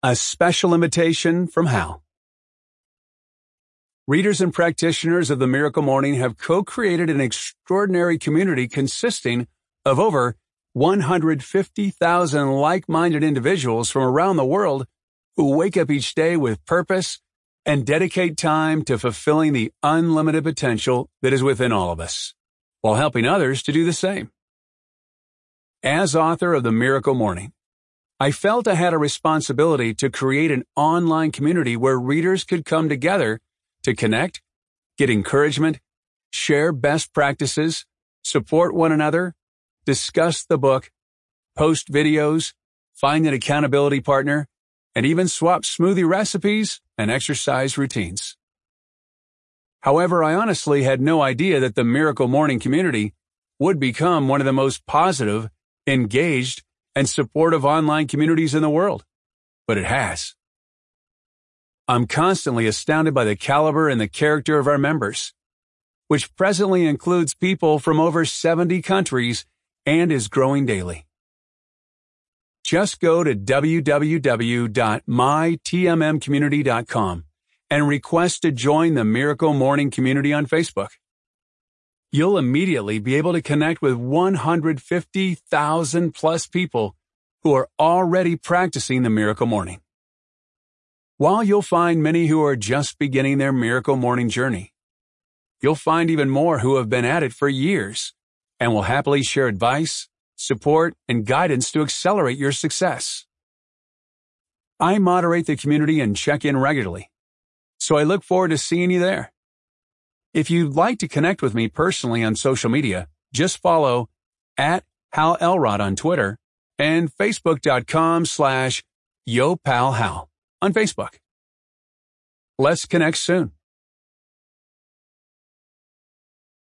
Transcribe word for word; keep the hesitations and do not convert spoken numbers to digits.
A special invitation from Hal. Readers and practitioners of the Miracle Morning have co-created an extraordinary community consisting of over one hundred fifty thousand like-minded individuals from around the world who wake up each day with purpose and dedicate time to fulfilling the unlimited potential that is within all of us, while helping others to do the same. As author of the Miracle Morning, I felt I had a responsibility to create an online community where readers could come together to connect, get encouragement, share best practices, support one another, discuss the book, post videos, find an accountability partner, and even swap smoothie recipes and exercise routines. However, I honestly had no idea that the Miracle Morning community would become one of the most positive, engaged, and supportive online communities in the world. But it has. I'm constantly astounded by the caliber and the character of our members, which presently includes people from over seventy countries and is growing daily. Just go to w w w dot my t m m community dot com and request to join the Miracle Morning community on Facebook. You'll immediately be able to connect with one hundred fifty thousand plus people who are already practicing the Miracle Morning. While you'll find many who are just beginning their Miracle Morning journey, you'll find even more who have been at it for years and will happily share advice, support, and guidance to accelerate your success. I moderate the community and check in regularly, so I look forward to seeing you there. If you'd like to connect with me personally on social media, just follow at Hal Elrod on Twitter and facebook.com slash YoPalHal on Facebook. Let's connect soon.